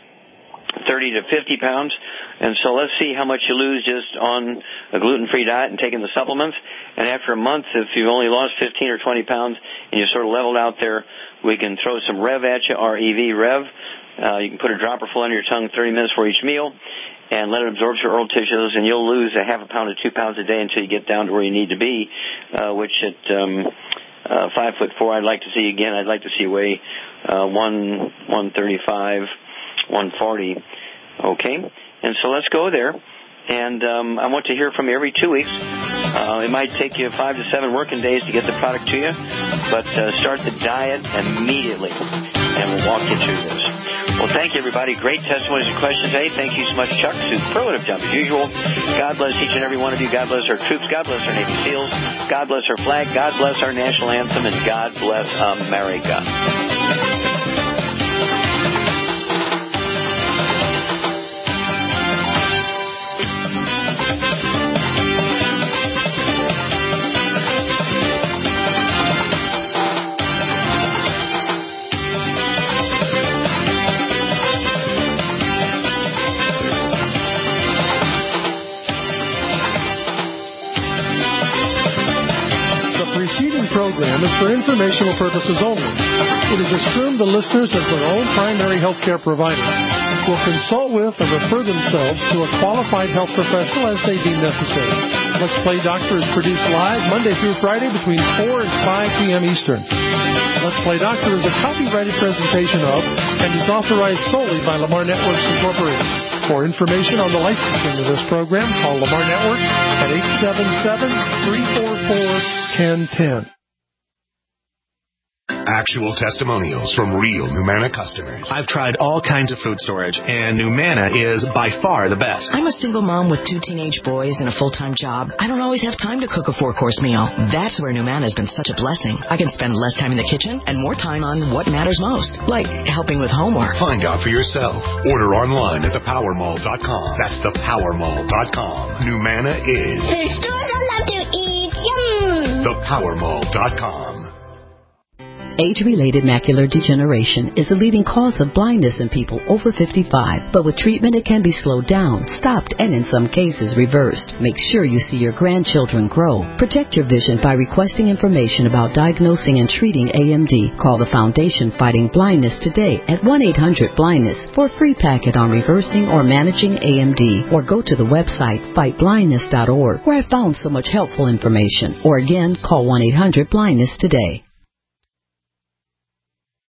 S2: thirty to fifty pounds. And so let's see how much you lose just on a gluten-free diet and taking the supplements. And after a month, if you've only lost fifteen or twenty pounds and you sort of leveled out there, we can throw some Rev at you, R E V, Rev. Uh, you can put a dropper full under your tongue thirty minutes for each meal and let it absorb your oral tissues, and you'll lose a half a pound to two pounds a day until you get down to where you need to be, uh, which at um, uh, five foot four, I'd like to see again. I'd like to see you weigh uh, one one thirty five, one forty. Okay, and so let's go there. And um, I want to hear from you every two weeks. Uh, it might take you five to seven working days to get the product to you, but uh, start the diet immediately, and we'll walk you through this. Well, thank you, everybody. Great testimonies and questions today. Thank you so much, Chuck. Superlative job as usual. God bless each and every one of you. God bless our troops. God bless our Navy SEALs. God bless our flag. God bless our national anthem. And God bless America.
S7: Program is for informational purposes only. It is assumed the listeners, as their own primary health care provider, will consult with and refer themselves to a qualified health professional as they deem necessary. Let's Play Doctor is produced live Monday through Friday between four and five p.m. Eastern. Let's Play Doctor is a copyrighted presentation of and is authorized solely by Lamar Networks Incorporated. For information on the licensing of this program, call Lamar Networks at eight seven seven, three four four, one zero one zero.
S1: Actual testimonials from real Numana customers.
S19: I've tried all kinds of food storage, and Numana is by far the best.
S20: I'm a single mom with two teenage boys and a full-time job. I don't always have time to cook a four-course meal. That's where Numana has been such a blessing. I can spend less time in the kitchen and more time on what matters most, like helping with homework.
S1: Find out for yourself. Order online at the power mall dot com. That's the power mall dot com. Numana is
S21: the stores I love to eat. Yum!
S1: the power mall dot com.
S22: Age-related macular degeneration is the leading cause of blindness in people over fifty-five, but with treatment it can be slowed down, stopped, and in some cases reversed. Make sure you see your grandchildren grow. Protect your vision by requesting information about diagnosing and treating A M D. Call the Foundation Fighting Blindness today at one eight hundred blindness for a free packet on reversing or managing A M D, or go to the website fight blindness dot org, where I found so much helpful information. Or again, call one eight hundred blindness today.